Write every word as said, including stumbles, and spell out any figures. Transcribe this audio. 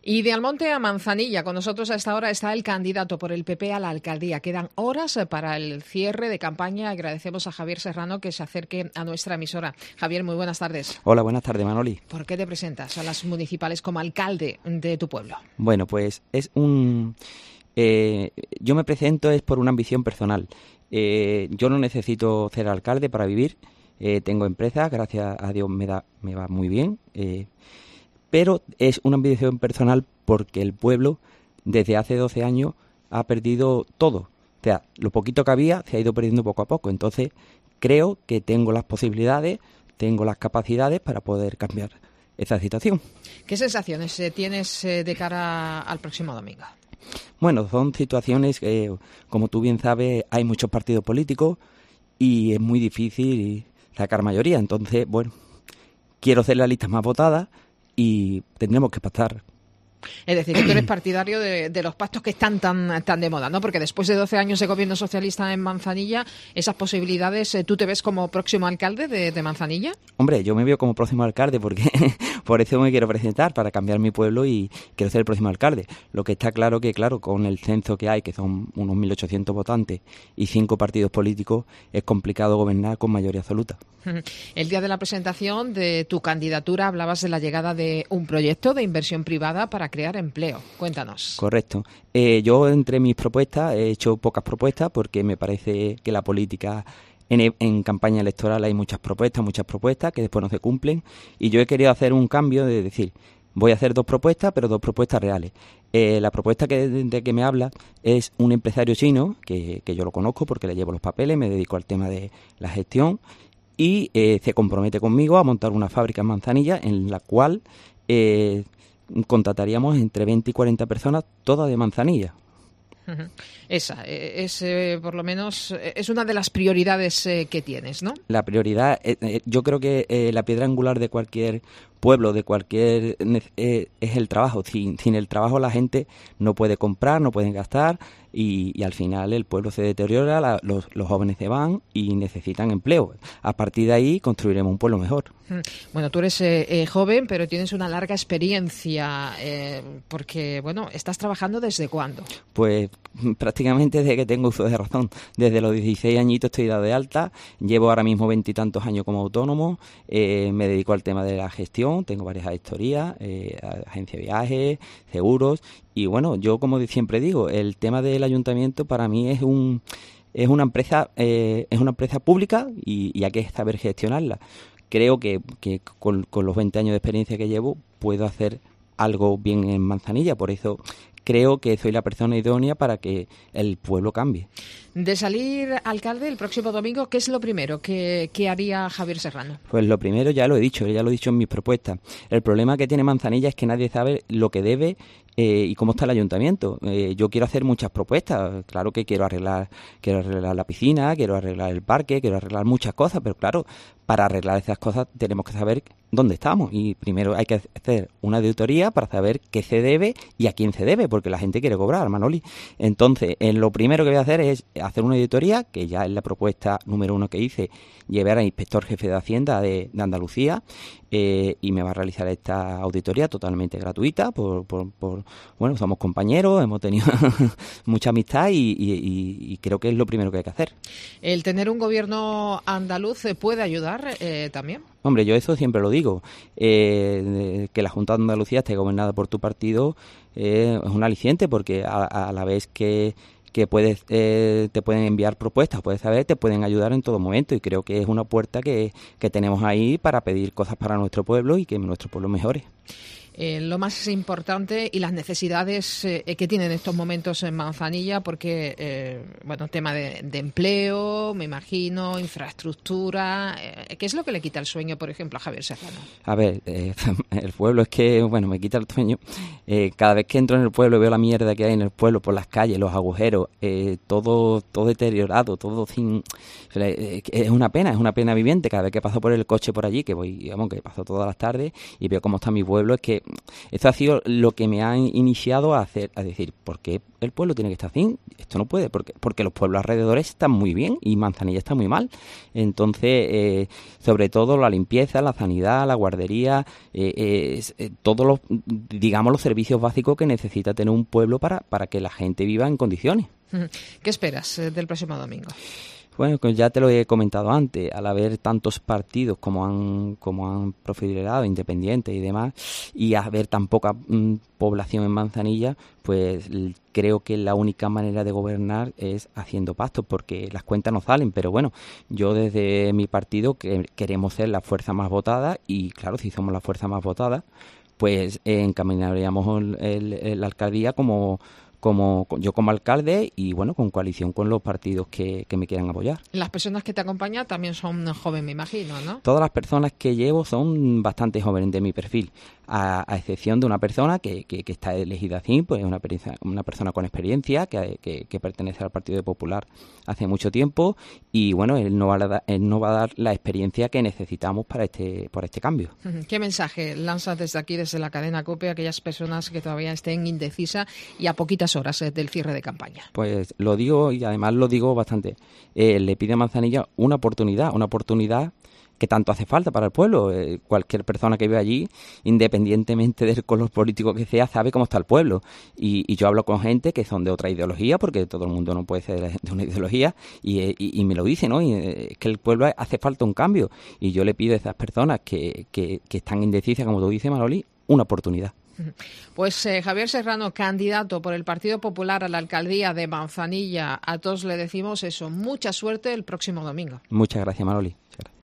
Y de Almonte a Manzanilla, con nosotros a esta hora está el candidato por el P P a la alcaldía. Quedan horas para el cierre de campaña. Agradecemos a Javier Serrano que se acerque a nuestra emisora. Javier, muy buenas tardes. Hola, buenas tardes, Manoli. ¿Por qué te presentas a las municipales como alcalde de tu pueblo? Bueno, pues es un... Eh, yo me presento es por una ambición personal. Eh, yo no necesito ser alcalde para vivir. Eh, tengo empresa, gracias a Dios me, da, me va muy bien. Eh, pero es una ambición personal porque el pueblo desde hace doce años ha perdido todo. O sea, lo poquito que había se ha ido perdiendo poco a poco. Entonces creo que tengo las posibilidades, tengo las capacidades para poder cambiar esa situación. ¿Qué sensaciones eh, tienes eh, de cara al próximo domingo? Bueno, son situaciones que, como tú bien sabes, hay muchos partidos políticos y es muy difícil sacar mayoría. Entonces, bueno, quiero ser la lista más votada y tendremos que pactar. Es decir, que tú eres partidario de, de los pactos que están tan, tan de moda, ¿no? Porque después de doce años de gobierno socialista en Manzanilla, esas posibilidades, ¿tú te ves como próximo alcalde de, de Manzanilla? Hombre, yo me veo como próximo alcalde porque por eso me quiero presentar, para cambiar mi pueblo y quiero ser el próximo alcalde. Lo que está claro que, claro, con el censo que hay, que son unos mil ochocientos votantes y cinco partidos políticos, es complicado gobernar con mayoría absoluta. El día de la presentación de tu candidatura hablabas de la llegada de un proyecto de inversión privada para crear empleo. Cuéntanos. Correcto. Eh, yo entre mis propuestas he hecho pocas propuestas porque me parece que la política en, en campaña electoral hay muchas propuestas, muchas propuestas que después no se cumplen y yo he querido hacer un cambio de decir, voy a hacer dos propuestas, pero dos propuestas reales. Eh, la propuesta que, de que me habla es un empresario chino, que, que yo lo conozco porque le llevo los papeles, me dedico al tema de la gestión y eh, se compromete conmigo a montar una fábrica en Manzanilla en la cual eh, contrataríamos entre veinte y cuarenta personas, todas de Manzanilla. Uh-huh. Esa es, eh, por lo menos, es una de las prioridades eh, que tienes, ¿no? La prioridad, eh, eh, yo creo que eh, la piedra angular de cualquier pueblo, de cualquier eh, es el trabajo. Sin, sin el trabajo la gente no puede comprar, no puede gastar y, y al final el pueblo se deteriora, la, los, los jóvenes se van y necesitan empleo. A partir de ahí construiremos un pueblo mejor. Bueno, tú eres eh, eh, joven, pero tienes una larga experiencia eh, porque, bueno, ¿estás trabajando desde cuándo? Pues prácticamente desde que tengo uso de razón. Desde los dieciséis añitos estoy dado de alta, llevo ahora mismo veintitantos años como autónomo, eh, me dedico al tema de la gestión, tengo varias gestorías, eh, agencia de viajes, seguros y bueno, yo como siempre digo, el tema del ayuntamiento para mí es un es una empresa eh, es una empresa pública y, y hay que saber gestionarla. Creo que, que con, con los veinte años de experiencia que llevo puedo hacer algo bien en Manzanilla, por eso creo que soy la persona idónea para que el pueblo cambie. De salir alcalde el próximo domingo, ¿qué es lo primero que, que haría Javier Serrano? Pues lo primero ya lo he dicho, ya lo he dicho en mis propuestas. El problema que tiene Manzanilla es que nadie sabe lo que debe eh, y cómo está el ayuntamiento. Eh, yo quiero hacer muchas propuestas, claro que quiero arreglar, quiero arreglar la piscina, quiero arreglar el parque, quiero arreglar muchas cosas, pero claro, para arreglar esas cosas tenemos que saber dónde estamos y primero hay que hacer una auditoría para saber qué se debe y a quién se debe, porque la gente quiere cobrar, Manoli. Entonces, eh, lo primero que voy a hacer es hacer una auditoría, que ya es la propuesta número uno que hice, llevar al inspector jefe de Hacienda de, de Andalucía eh, y me va a realizar esta auditoría totalmente gratuita por, por, por bueno, somos compañeros, hemos tenido mucha amistad y, y, y creo que es lo primero que hay que hacer. ¿El tener un gobierno andaluz puede ayudar eh, también? Hombre, yo eso siempre lo digo, eh, que la Junta de Andalucía esté gobernada por tu partido eh, es un aliciente porque a, a la vez que que puedes eh, te pueden enviar propuestas, puedes saber, te pueden ayudar en todo momento y creo que es una puerta que, que tenemos ahí para pedir cosas para nuestro pueblo y que nuestro pueblo mejore. Eh, lo más importante y las necesidades eh, que tienen en estos momentos en Manzanilla, porque, eh, bueno, tema de, de empleo, me imagino, infraestructura, eh, ¿qué es lo que le quita el sueño, por ejemplo, a Javier Serrano? A ver, eh, el pueblo es que, bueno, me quita el sueño. Eh, cada vez que entro en el pueblo y veo la mierda que hay en el pueblo, por las calles, los agujeros, eh, todo todo deteriorado, todo sin... Eh, es una pena, es una pena viviente. Cada vez que paso por el coche por allí, que voy, digamos, que paso todas las tardes y veo cómo está mi pueblo, es que Entonces, esto ha sido lo que me ha iniciado a hacer, a decir, ¿por qué el pueblo tiene que estar así? Esto no puede, porque, porque los pueblos alrededores están muy bien y Manzanilla está muy mal. Entonces, eh, sobre todo la limpieza, la sanidad, la guardería, eh, eh, todos los, digamos, los servicios básicos que necesita tener un pueblo para, para que la gente viva en condiciones. ¿Qué esperas eh, del próximo domingo? Bueno, pues ya te lo he comentado antes, al haber tantos partidos como han como han profilado, independientes y demás, y haber tan poca mm, población en Manzanilla, pues creo que la única manera de gobernar es haciendo pactos, porque las cuentas no salen. Pero bueno, yo desde mi partido que queremos ser la fuerza más votada, y claro, si somos la fuerza más votada, pues eh, encaminaríamos el, el, el, la alcaldía como... como yo como alcalde y bueno, con coalición con los partidos que, que me quieran apoyar. Las personas que te acompañan también son jóvenes, me imagino, ¿no? Todas las personas que llevo son bastante jóvenes de mi perfil, a, a excepción de una persona que, que, que está elegida así, pues una, una persona con experiencia que, que, que pertenece al Partido Popular hace mucho tiempo, y bueno, él no va a dar, él no va a dar la experiencia que necesitamos para este, para este cambio. ¿Qué mensaje lanzas desde aquí, desde la cadena COPE, a aquellas personas que todavía estén indecisas y a poquitas horas del cierre de campaña? Pues lo digo, y además lo digo bastante, eh, le pide a Manzanilla una oportunidad, una oportunidad que tanto hace falta para el pueblo. Eh, cualquier persona que vive allí, independientemente del color político que sea, sabe cómo está el pueblo. Y, y yo hablo con gente que son de otra ideología, porque todo el mundo no puede ser de una ideología, y, y, y me lo dicen, ¿no? Y, eh, que el pueblo hace falta un cambio. Y yo le pido a esas personas que, que, que están indecisas, como tú dices, Manoli, una oportunidad. Pues eh, Javier Serrano, candidato por el Partido Popular a la alcaldía de Manzanilla, a todos le decimos eso, mucha suerte el próximo domingo. Muchas gracias, Manoli.